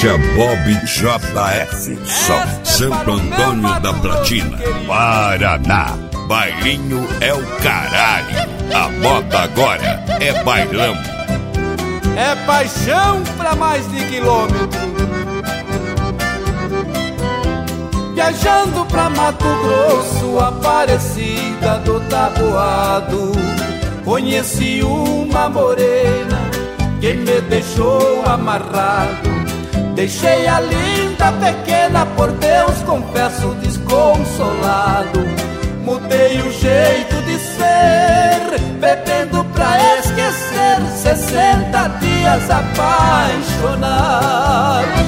Caixa Bob JF, só Santo Antônio da Platina, Paraná. Bailinho é o caralho, a moda agora é bailão. É paixão pra mais de quilômetro. Viajando pra Mato Grosso, Aparecida do Taboado, conheci uma morena que me deixou amarrado. Deixei a linda pequena, por Deus confesso desconsolado. Mudei o jeito de ser, bebendo pra esquecer, 60 dias apaixonado.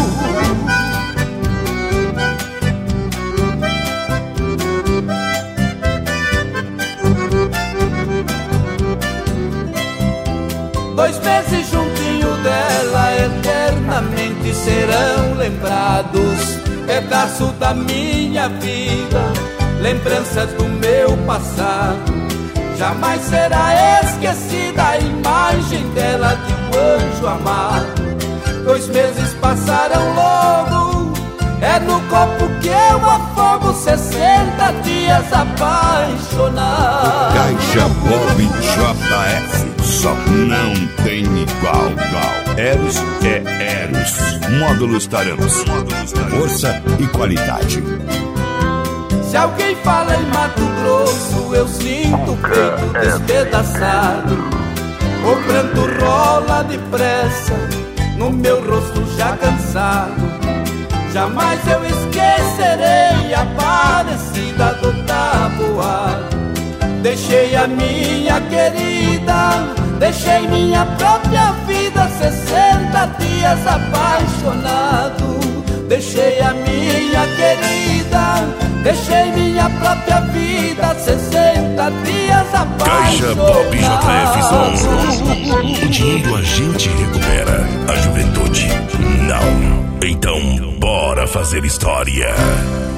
Dois meses juntinho dela, eternamente serão lembrados. Pedaço da minha vida, lembranças do meu passado. Jamais será esquecida a imagem dela de um anjo amado. 2 meses passaram logo, é no copo que eu afogo, 60 dias apaixonado. Caixa Bob JF, só não tem igual. Eros é Eros. Módulos Taranos. Força e qualidade. Se alguém fala em Mato Grosso, eu sinto o peito despedaçado. O pranto rola depressa no meu rosto já cansado. Jamais eu esquecerei a Aparecida do Taboado. Deixei a minha querida, deixei minha própria vida, 60 dias apaixonado. Deixei a minha querida, deixei minha própria vida, 60 dias apaixonado. Caixa Bob JF Som. O dinheiro a gente recupera, a juventude não. Então bora fazer história.